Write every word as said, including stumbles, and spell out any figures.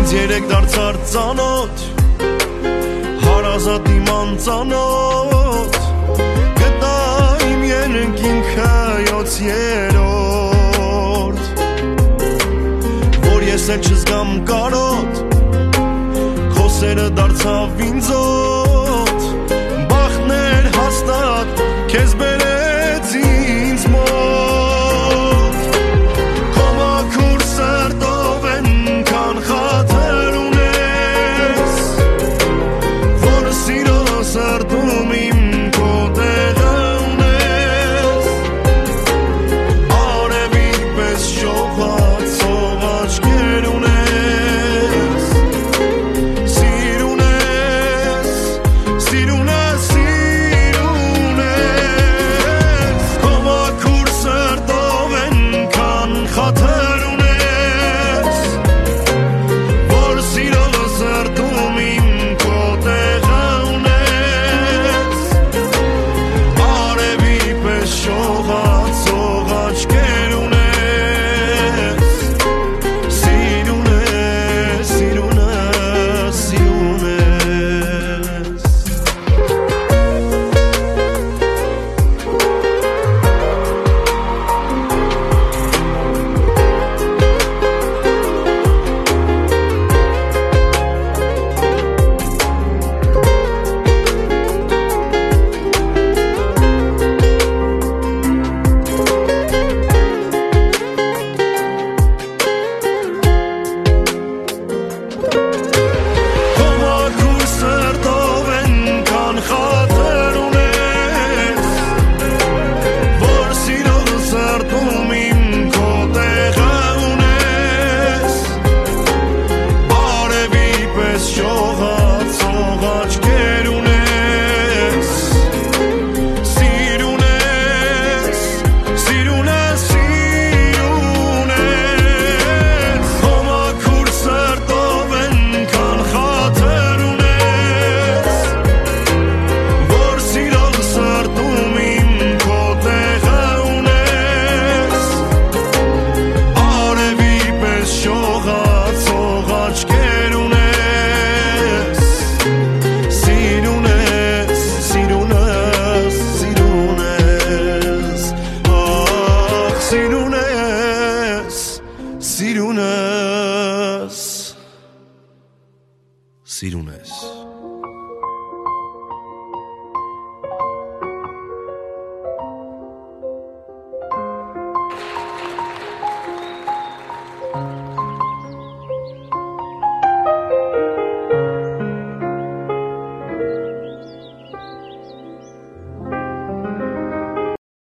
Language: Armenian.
ինձ երեք դարձար ծանոթ հարազատ իմ անծանոթ գտա իմ երկինքը յոց երորդ որ ես էլ չզգամ կարոտ քո սերը դարձավ ինձոտ բախտներ հաստատ քեզ բերեց ինձ մոտ քո մաքուր սրտով ենքան խաթր ունես որ սիրո սրտում իմ քո տեղը ունես արևի պես շողացող աչքեր ունես սիր ունես սիր ունես սիր ունես քո մաքուր սրտով ենքան խաթր ունես որ սիրո սրտում իմ քո տեղը ունես արևի պես շողացող աչքեր ունես սիր ունես սիր ունես սիր ունես քո մաքուր սրտով ենքան խաթր ունես որ սիրո սրտում իմ քո տեղը ունես արևի պես շողացող աչքեր ունես սիր ունես սիր ունես սիր ունես քո մաքուր սրտով ենքան խաթր ունես որ սիրո սրտում իմ քո տեղը ունես արևի պես շողացող աչքեր ունես սիր ունես սիր ունես սիր ունես ախ սիր ունես սիր ունես սիր ունես